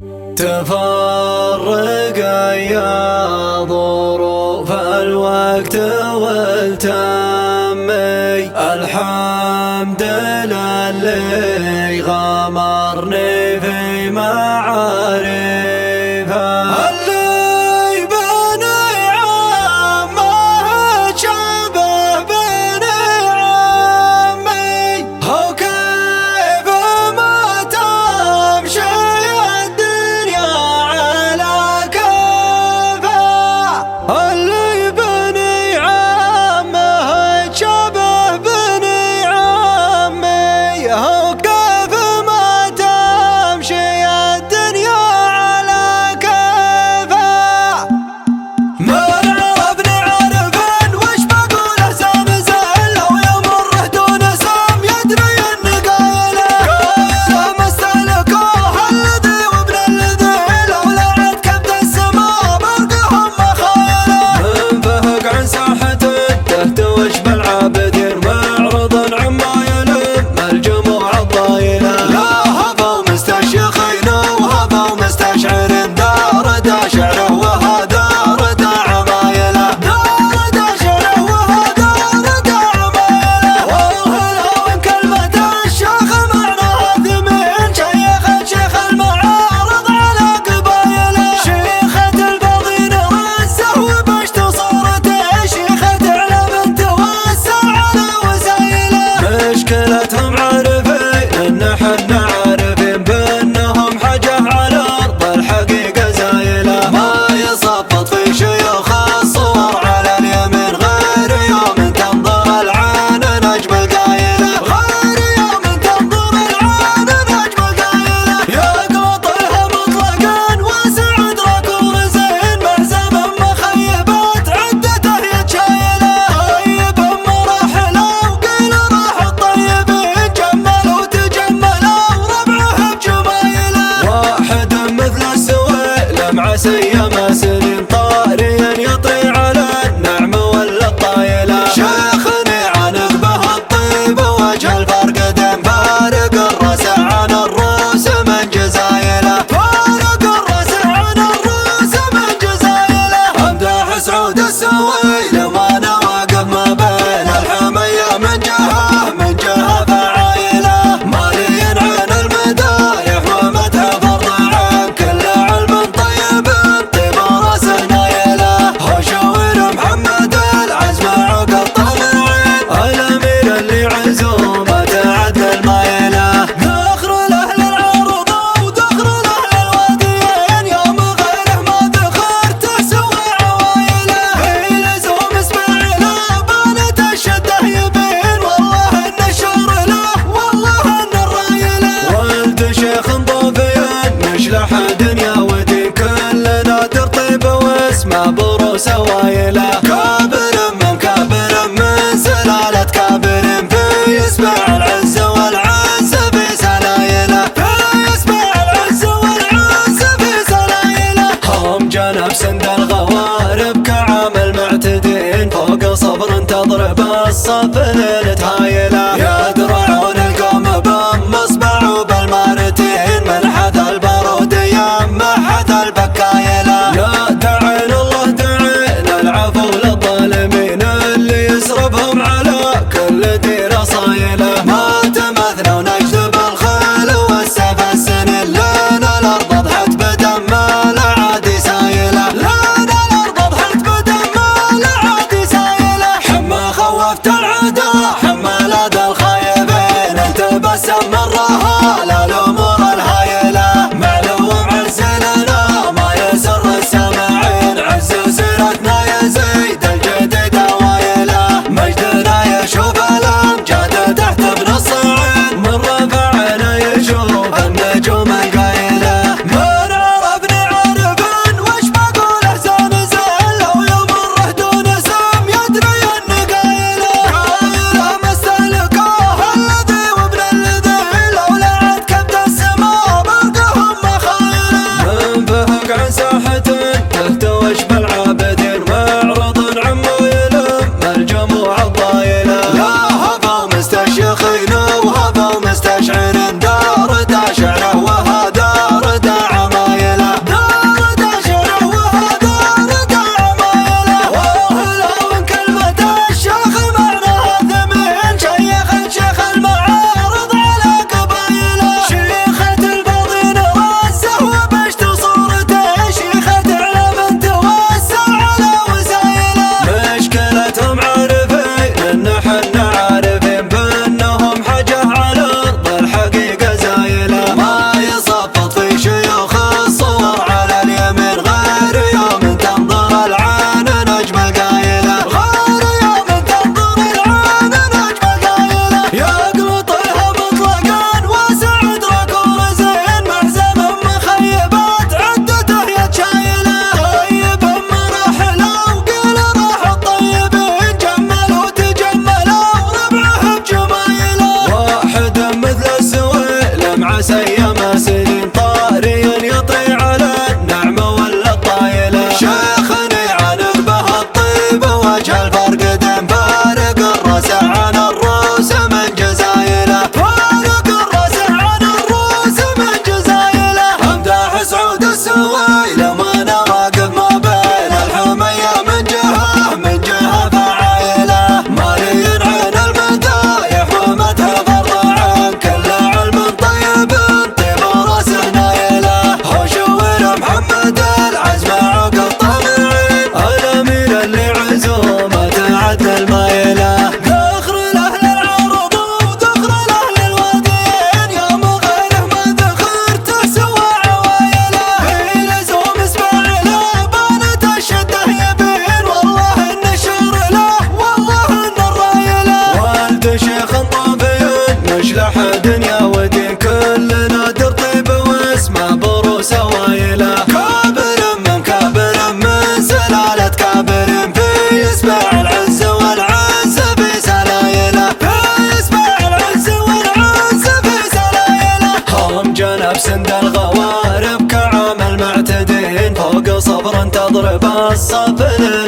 تفرق يا ظروف الوقت والتمي، الحمد لله اللي غمرني في معارفه، اللي بني عمه شبه بني عمي، هو كيف ما تمشي الدنيا على كفه، اللي بني عمه شبه بني عمي، هو كيف ما تمشي الدنيا على كفه. ما عرفني عارفين وش بقوله سامزين، لو يمره دون سام يدري اني قايله مستهلكوه الذي وابن الذي، لولا عد كبد السماء برقهم مخايله، منفهق عن ساحة التهت وشب العابدين، معرض عما يلم الجموع الضايله، لا هفوا مستشيخين وهفوا مستشعرين، دار دا شعره وهذا ردا عمايله، دار دا شعره وهذا ردا عمايله، والله وان كلمة الشيخ معناها ثمين، شيخ الشيخ المعارض على قبايله، شيخة الباغين رسه وبشت صورته، شيخة علم توسع على وسايله، مشكلتهم عارفين ان حنا عارفين بانهم حاجة على ارض الحقيقة زايله، ما يصفط في شيوخ الصور على اليمين، غير يوم تنظر العين نجم القايله، غير يوم تنظر العين نجم القايله، يقبطها مطلقا واسع ادراك ورزين، محزم مخيبات عدته يتشايله، طيب مراحله وقيل راح الطيبين، جملوا تجملوا ربعه بجمايله، واحد مثل السويل مع سيما سنين، طاريا يطري على النعم ولا الطايله، شيخني عنق به الطيب وجه الفرقدين، فارق الراس عن الروس من جزايله، فارق الراس عن الروس من جزايله، امدح سعود السويل وانا واقف ما بين الحميه، من جهه فعايله، مالي عن المدايح ومدح فرض عن كل علم طيب، طيب راس نايله، وشاور محمد العزم عقب طالعين، الامير اللي عزومه تعدى المايله، ذخر لاهل العرضه وذخر لاهل الواديين، يوم غيره ما ذخرت تسوي عوايله، في لزوم اسماعيله بانت الشده يبين، والله ان الشر له والله ان الرايله، ولد شيخ طوفيان مشلح دنيا ودين، كلنا ترطيب واسمه بروس وايله، كابر من سلاله كابر، في يسمع العز والعز في سلايله، في يسمع العز والعز في سلايله، هم جنب سند الغوارب كعام المعتدين، فوق صبر تضرب الصف للتهايله، يدرعون القوم بمصبع وبالمارتين، من حث الباروديه الصافلين.